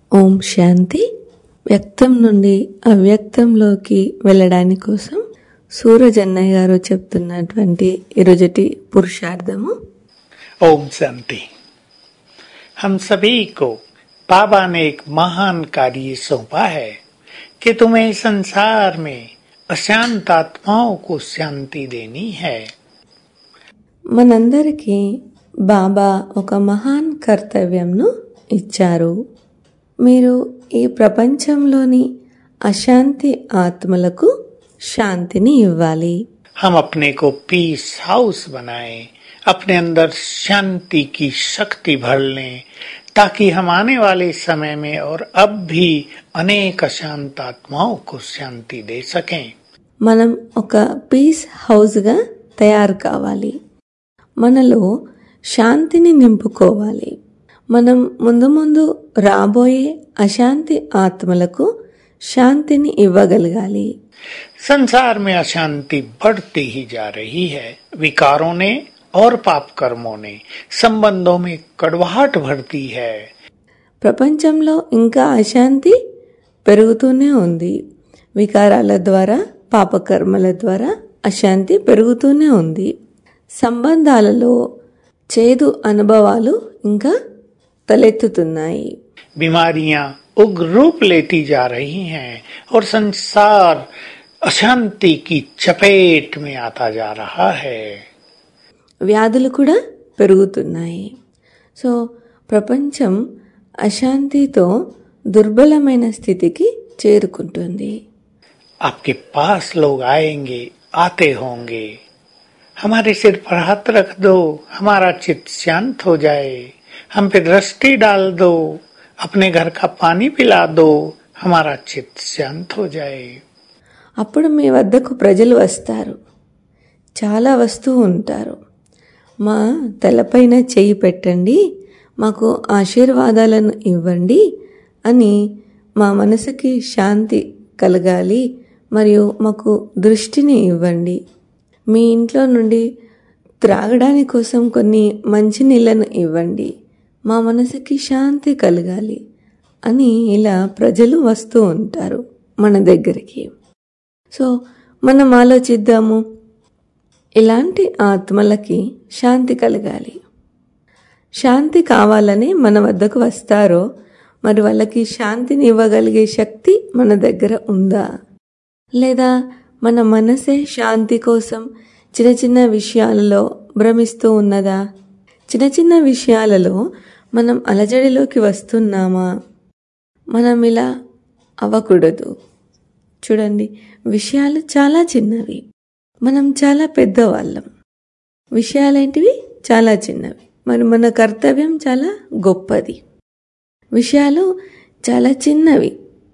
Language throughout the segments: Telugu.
ఓం శాంతి. వ్యక్తం నుండి అవ్యక్తంలోకి వెళ్ళడానికి కోసం సూరజ్ అన్నయ్య గారు చెప్తున్నటువంటి ఈరోజటి పురుషార్థము. ओम शांति। हम सभी को बाबा ने एक महान कार्य सौंपा है कि तुम्हें संसार में अशांत आत्माओं को शांति देनी है। మనందరికీ బాబా ఒక మహాన్ కర్తవ్యంను ఇచ్చారు. మీరు ఈ ప్రపంచంలోని అశాంతి ఆత్మలకు శాంతిని ఇవ్వాలి. हम अपने को पीस हाउस बनाएं, अपने अंदर शांति की शक्ति भर लें, ताकि हम आने वाले समय में और अब भी अनेक अशांत आत्माओं को शांति दे सकें। మనం ఒక పీస్ హౌస్గా తయారు కావాలి. మనలో శాంతిని నింపుకోవాలి. మనం ముందు ముందు రాబోయే అశాంతి ఆత్మలకు శాంతిని ఇవ్వగలగాలి. संसार में अशांति बढ़ती ही जा रही है। विकारों ने और पाप कर्मों ने संबंधों में कड़वाहट भरती है। ప్రపంచంలో ఇంకా అశాంతి పెరుగుతూనే ఉంది. వికారాల ద్వారా, పాపకర్మల ద్వారా అశాంతి పెరుగుతూనే ఉంది. సంబంధాలలో చేదు అనుభవాలు ఇంకా తలెత్తుతున్నాయి. बीमारियां उग्र रूप लेती जा रही हैं और संसार अशांति की चपेट में आता जा रहा है। వ్యాధులు కూడా పెరుగుతున్నాయి. సో ప్రపంచం అశాంతితో దుర్బలమైన స్థితికి చేరుకుంటుంది. आपके पास लोग आएंगे, आते होंगे। हमारे सिर पर हाथ रख दो, हमारा चित्त शांत हो जाए। हम पे दृष्टि डाल दो, अपने घर का पानी पिला दो, हमारा चित्त शांत हो जाए। అప్పుడు మీ వద్దకు ప్రజలు వస్తారు, చాలా వస్తూ ఉంటారు. మా తలపైన చెయ్యి పెట్టండి, మాకు ఆశీర్వాదాలను ఇవ్వండి అని మా మనసుకి శాంతి కలగాలి, మరియు మాకు దృష్టిని ఇవ్వండి. మీ ఇంట్లో నుండి త్రాగడానికి కోసం కొన్ని మంచి నీళ్ళను ఇవ్వండి, మా మనసుకి శాంతి కలగాలి అని ఇలా ప్రజలు వస్తూ ఉంటారు మన దగ్గరికి. సో మనం ఆలోచిద్దాము, ఇలాంటి ఆత్మలకి శాంతి కలగాలి. శాంతి కావాలని మన వద్దకు వస్తారో, మరి వాళ్ళకి శాంతిని ఇవ్వగలిగే శక్తి మన దగ్గర ఉందా? లేదా మన మనసే శాంతి కోసం చిన్న చిన్న విషయాలలో భ్రమిస్తూ ఉన్నదా? చిన్న చిన్న విషయాలలో మనం అలజడిలోకి వస్తున్నామా? మనం ఇలా అవ్వకూడదు. చూడండి, విషయాలు చాలా చిన్నవి, మనం చాలా పెద్దవాళ్ళం. విషయాలేంటివి? చాలా చిన్నవి. మరి మన కర్తవ్యం చాలా గొప్పది. విషయాలు చాలా చిన్నవి,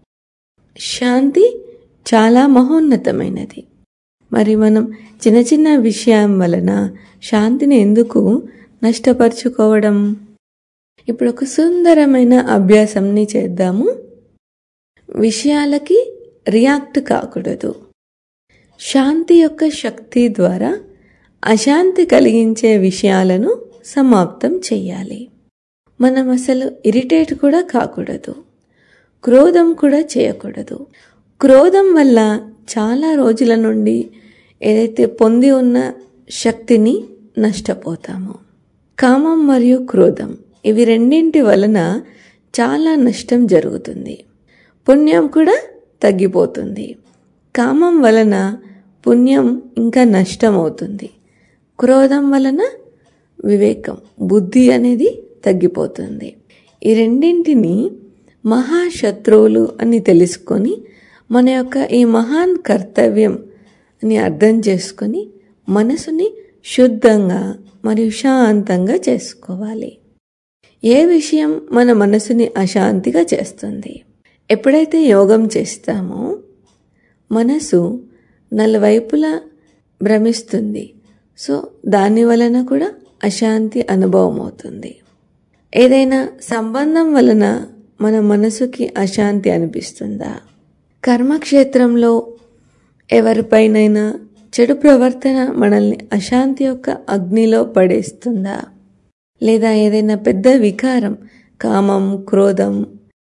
శాంతి చాలా మహోన్నతమైనది. మరి మనం చిన్న చిన్న విషయం వలన శాంతిని ఎందుకు నష్టపరుచుకోవడం? ఇప్పుడు ఒక సుందరమైన అభ్యాసంని చేద్దాము. విషయాలకి రియాక్ట్ కాకూడదు. శాంతి యొక్క శక్తి ద్వారా అశాంతి కలిగించే విషయాలను సమాప్తం చేయాలి. మనం అసలు ఇరిటేట్ కూడా కాకూడదు, క్రోధం కూడా చేయకూడదు. క్రోధం వల్ల చాలా రోజుల నుండి ఏదైతే పొంది ఉన్న శక్తిని నష్టపోతామో. కామం మరియు క్రోధం, ఇవి రెండింటి వలన చాలా నష్టం జరుగుతుంది. పుణ్యం కూడా తగ్గిపోతుంది. కామం వలన పుణ్యం ఇంకా నష్టం అవుతుంది. క్రోధం వలన వివేకం, బుద్ధి అనేది తగ్గిపోతుంది. ఈ రెండింటిని మహాశత్రువులు అని తెలుసుకొని మన యొక్క ఈ మహాన్ కర్తవ్యం అని అర్థం చేసుకొని మనసుని శుద్ధంగా మరియు శాంతంగా చేసుకోవాలి. ఏ విషయం మన మనసుని అశాంతిగా చేస్తుంది? ఎప్పుడైతే యోగం చేస్తామో మనసు నలువైపులా భ్రమిస్తుంది. సో దాని వలన కూడా అశాంతి అనుభవం అవుతుంది. ఏదైనా సంబంధం వలన మన మనసుకి అశాంతి అనిపిస్తుందా? కర్మక్షేత్రంలో ఎవరిపైనైనా చెడు ప్రవర్తన మనల్ని అశాంతి యొక్క అగ్నిలో పడేస్తుందా? లేదా ఏదైనా పెద్ద వికారం, కామం, క్రోధం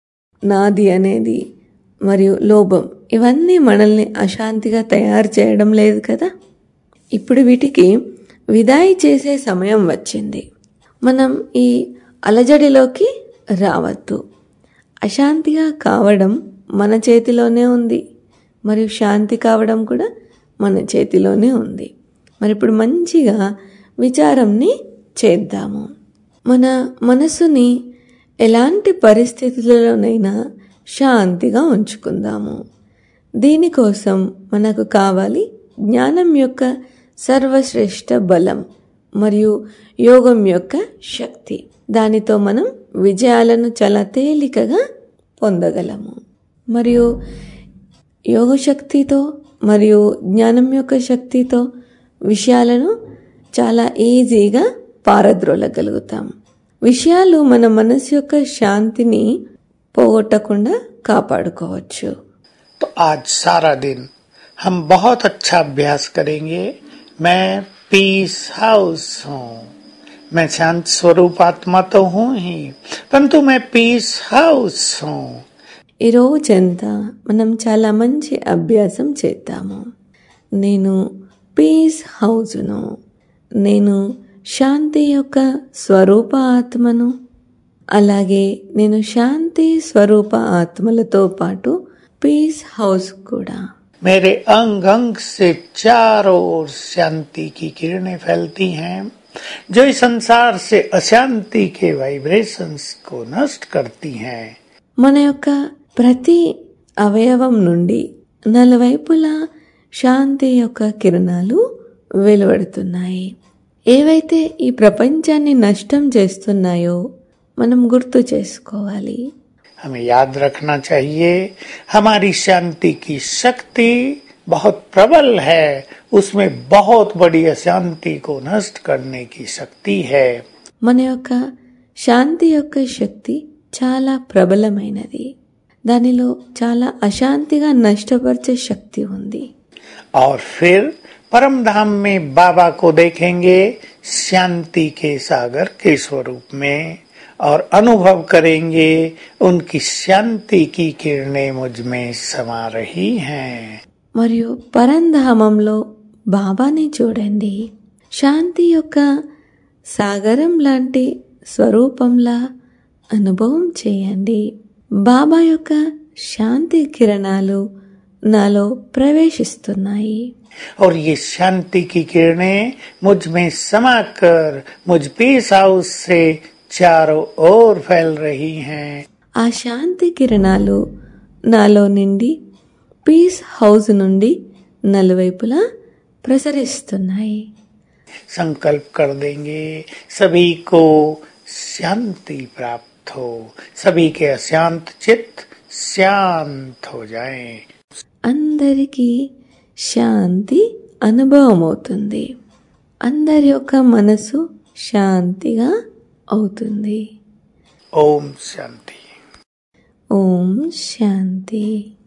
నాది అనేది మరియు లోభం ఇవన్నీ మనల్ని అశాంతిగా తయారు చేయడం లేదు కదా. ఇప్పుడు వీటికి విదాయి చేసే సమయం వచ్చింది. మనం ఈ అలజడిలోకి రావద్దు. అశాంతిగా కావడం మన చేతిలోనే ఉంది, మరియు శాంతి కావడం కూడా మన చేతిలోనే ఉంది. మరి ఇప్పుడు మంచిగా విచారంని చేద్దాము. మన మనసుని ఎలాంటి పరిస్థితులలోనైనా శాంతిగా ఉంచుకుందాము. దీనికోసం మనకు కావాలి జ్ఞానం యొక్క సర్వశ్రేష్ఠ బలం మరియు యోగం యొక్క శక్తి. దానితో మనం విజయాలను చాలా తేలికగా పొందగలము. మరియు యోగ శక్తితో మరియు జ్ఞానం యొక్క శక్తితో విషయాలను చాలా ఈజీగా పారద్రోలగలుగుతాం. విషయాలు మన మనసు యొక్క శాంతిని పోగొట్టకుండా కాపాడుకోవచ్చు. तो आज सारा दिन हम बहुत अच्छा अभ्यास करेंगे। मैं पीस हाउस हूँ, मैं शांत स्वरूप आत्मा तो हूँ ही, परंतु मैं पीस हाउस हूँ. ఈ రోజంతా మనం చాలా మంచి అభ్యాసం చేద్దాము. నేను పీస్ హౌస్ను, నేను శాంతి యొక్క స్వరూప ఆత్మను, అలాగే నేను శాంతి స్వరూప ఆత్మలతో పాటు पीस हाउस कूड़ा. मेरे अंग अंग से चारों ओर शांति की किरणें फैलती हैं, जो इस संसार से अशांति के वाइब्रेशंस को नष्ट करती हैं. మన యొక్క ప్రతి అవయవం నుండి నలువైపులా శాంతి యొక్క కిరణాలు వెలువడుతున్నాయి. ఏవైతే ఈ ప్రపంచాన్ని నష్టం చేస్తున్నాయో మనం గుర్తు చేసుకోవాలి. हमें याद रखना चाहिए हमारी शांति की शक्ति बहुत प्रबल है, उसमें बहुत बड़ी अशांति को नष्ट करने की शक्ति है. మన యొక్క శాంతి యొక్క శక్తి చాలా ప్రబలమైనది, దానిలో చాలా అశాంతిగా నష్టపరిచే శక్తి ఉంది. और फिर परम धाम में बाबा को देखेंगे शांति के सागर के स्वरूप में, और अनुभव करेंगे उनकी शांति की किरणें मुझ में समा रही हैं. మరియు పరంధామంలో బాబాని చూడండి, శాంతి యొక్క సాగరం లాంటి స్వరూపంలా అనుభవం చేయండి. బాబా యొక్క శాంతి కిరణాలు నాలో ప్రవేశిస్తున్నాయి. और ये शांति की किरणें मुझ में समाकर मुझ पीस हाउस से चारों ओर फैल रही हैं. ఆ శాంతి కిరణాలు నాలో నిండి పీస్ హౌస్ నుండి నలువైపులా ప్రసరిస్తున్నాయి. संकल्प कर देंगे सभी को शांति प्राप्त हो, सभी के अशांत चित्त शांत हो जाएं. అందరికీ శాంతి అనుభవం అవుతుంది. అందరి యొక్క మనసు శాంతిగా అవుతుంది. ओम शांति. ఓం శాంతి.